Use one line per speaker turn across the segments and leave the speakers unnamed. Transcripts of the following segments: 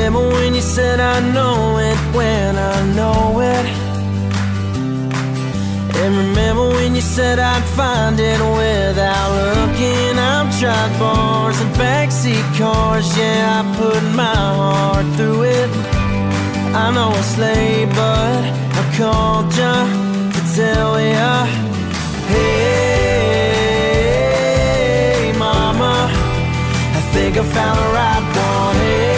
remember when you said I know it when I know it. And remember when you said I'd find it without looking. I've tried bars and backseat cars, yeah, I put my heart through it. I know it's late, but I called ya to tell ya, hey, mama, I think I found the right one.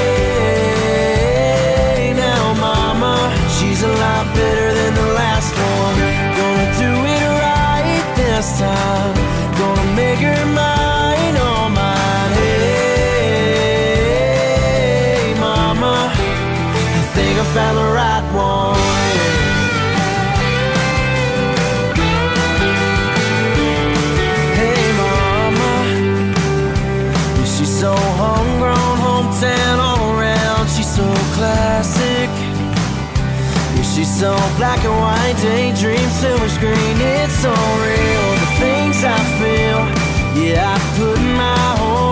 Hey, now mama, she's a lot better than the last one. Gonna do it right this time, gonna make her mine, all mine. Hey, mama, I think I found the right one. Hey mama, she's so homegrown, hometown all around. She's so classic. She's so black and white, daydream, silver screen. It's so real, the things I feel. Yeah, I put my whole